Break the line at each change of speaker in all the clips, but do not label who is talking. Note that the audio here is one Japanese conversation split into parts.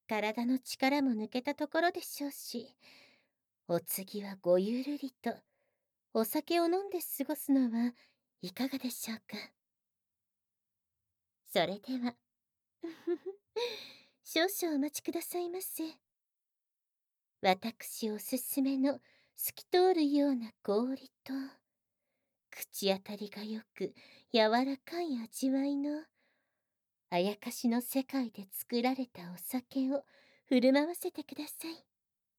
体の力も抜けたところでしょうし、お次はごゆるりと、お酒を飲んで過ごすのはいかがでしょうか。それでは、少々お待ちくださいませ。私おすすめの透き通るような氷と、口当たりがよく柔らかい味わいの、あやかしの世界で作られたお酒を振る舞わせてください。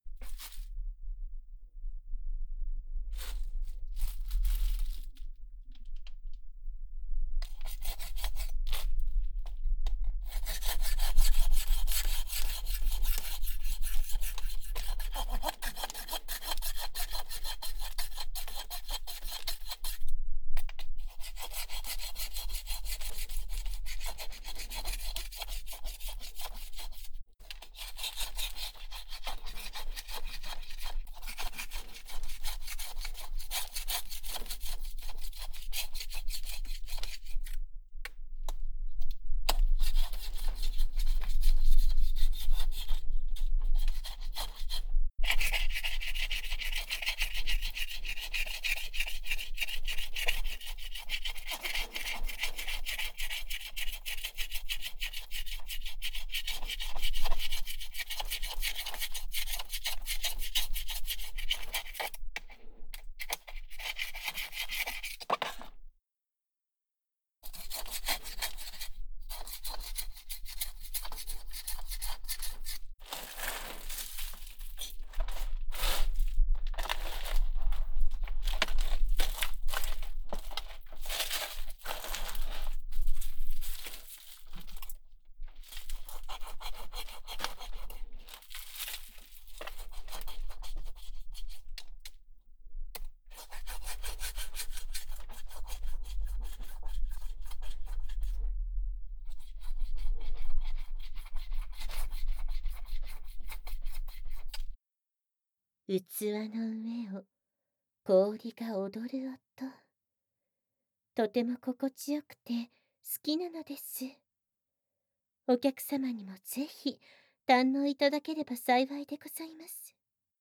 器の上を氷が踊る音。とても心地よくて好きなのです。お客様にもぜひ堪能いただければ幸いでございます。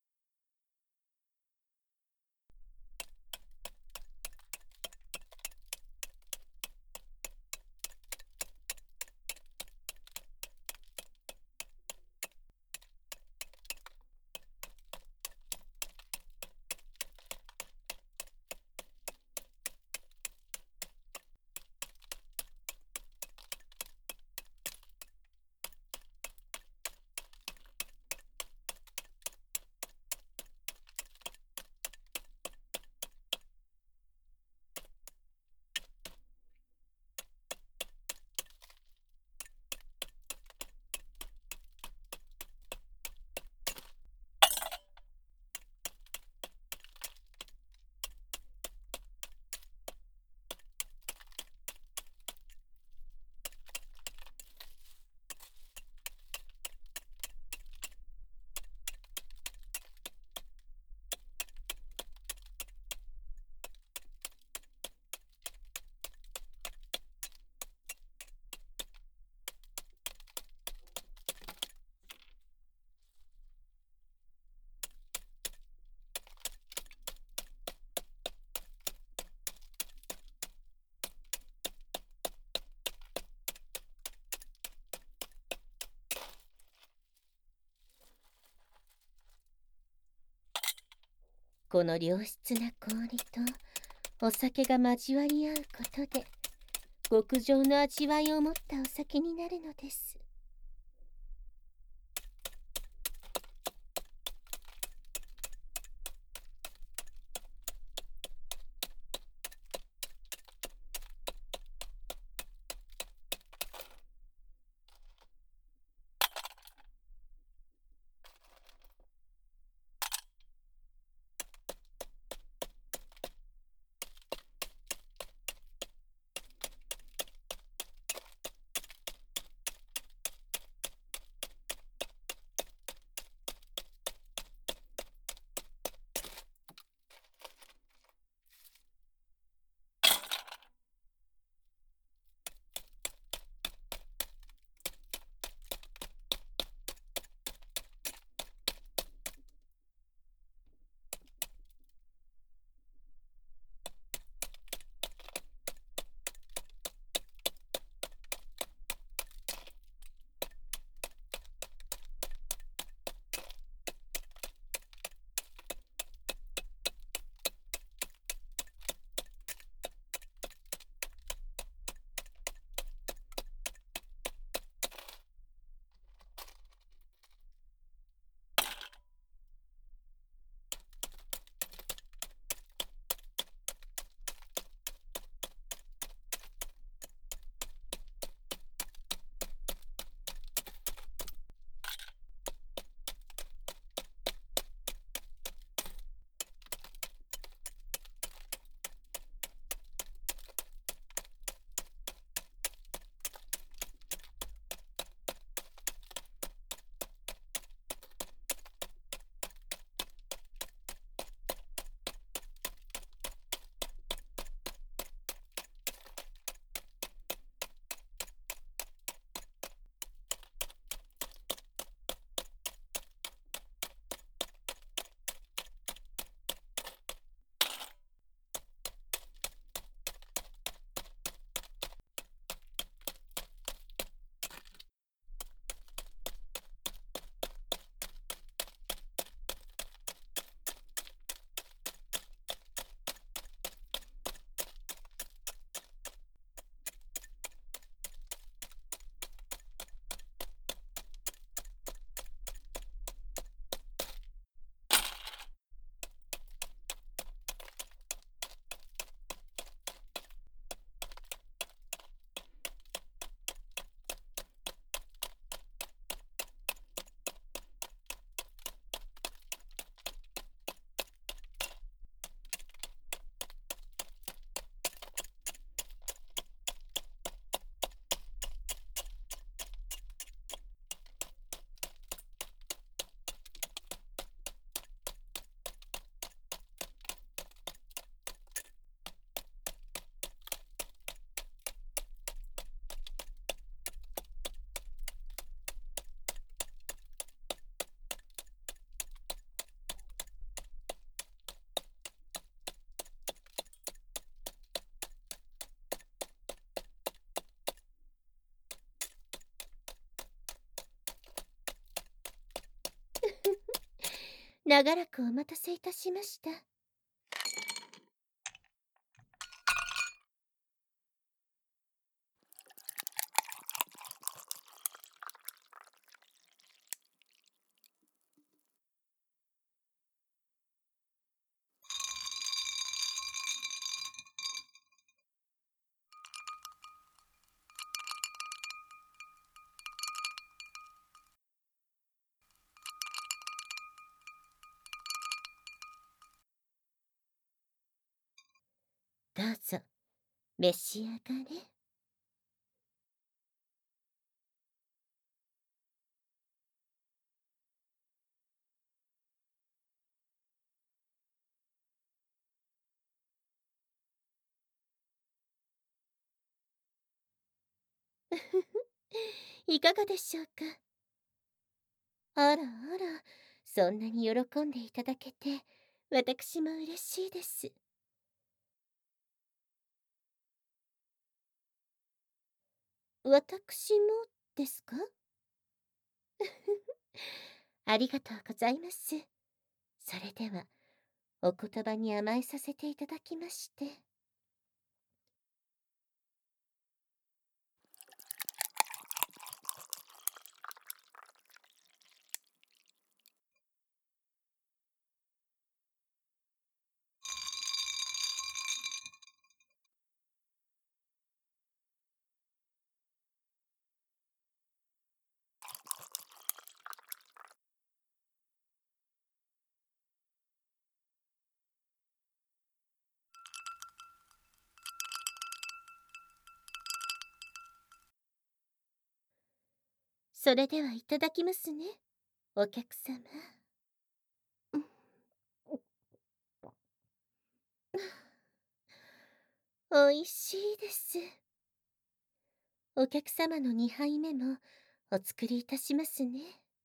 この良質な氷とお酒が交わり合うことで、極上の味わいを持ったお酒になるのです。 長らくお待たせいたしました。どうぞ、召し上がれ。いかがでしょうか。あらあら、そんなに喜んでいただけて、私も嬉しいです。私もですか？ありがとうございます。それでは、お言葉に甘えさせていただきまして。それではいただきますね、お客様。うん。おいしいです。お客様の2杯目もお作りいたしますね。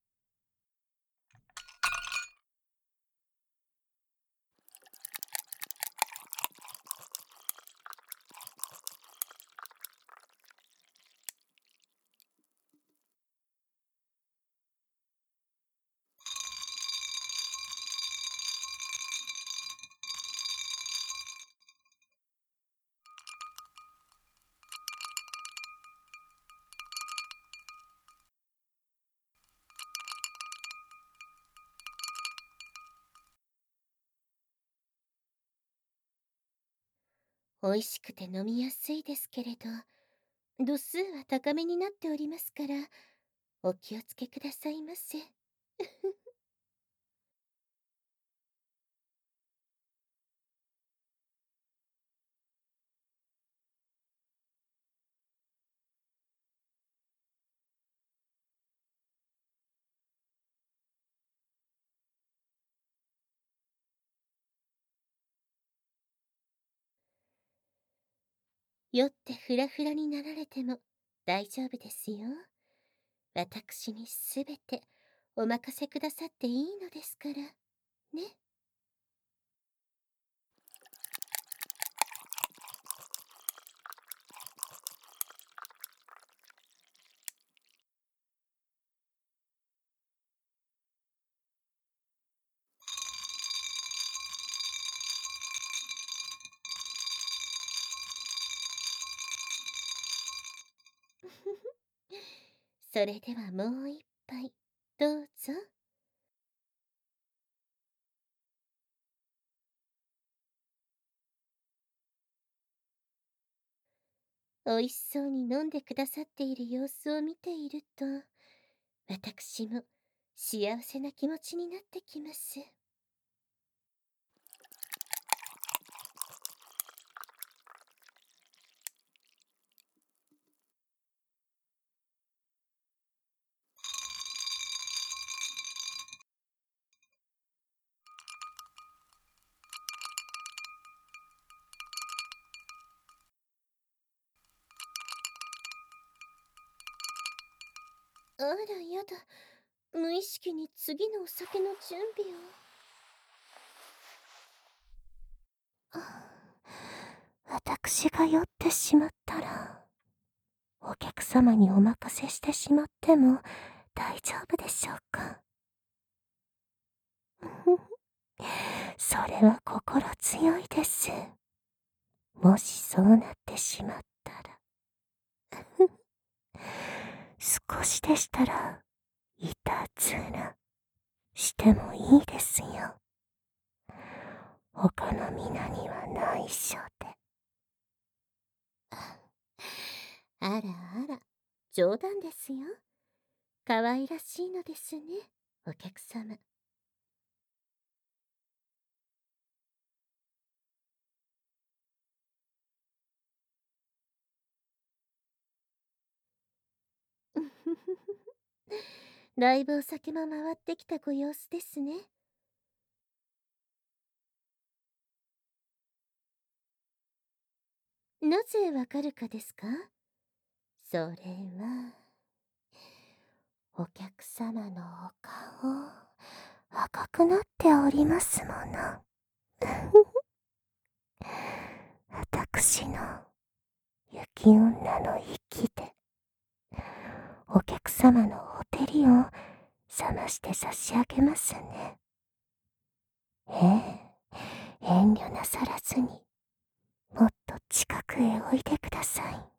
美味しくて飲みやすいですけれど、度数は高めになっておりますから、お気をつけくださいませ。酔ってフラフラになられても大丈夫ですよ。私にすべてお任せくださっていいのですから、ね。それではもう一杯、どうぞ。おいしそうに飲んでくださっている様子を見ていると、私も幸せな気持ちになってきます。あらやだ、無意識に次のお酒の準備を。私が酔ってしまったら、お客様にお任せしてしまっても大丈夫でしょうか。 それは心強いです。もしそうなってしまったら、少しでしたら、いたずらしてもいいですよ。他の皆には内緒で。あらあら、冗談ですよ。可愛らしいのですね、お客様。だいぶお酒も回ってきたご様子ですね。なぜわかるかですか？それは、お客様のお顔、赤くなっておりますもの。私の雪女の息で、お客様のほてりを冷まして差し上げますね。ええ、遠慮なさらずに、もっと近くへおいでください。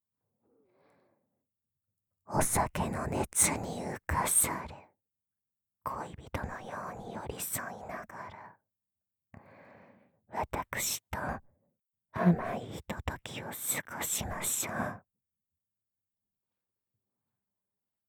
お酒の熱に浮かされ、恋人のように寄り添いながら、私と甘いひとときを過ごしましょう。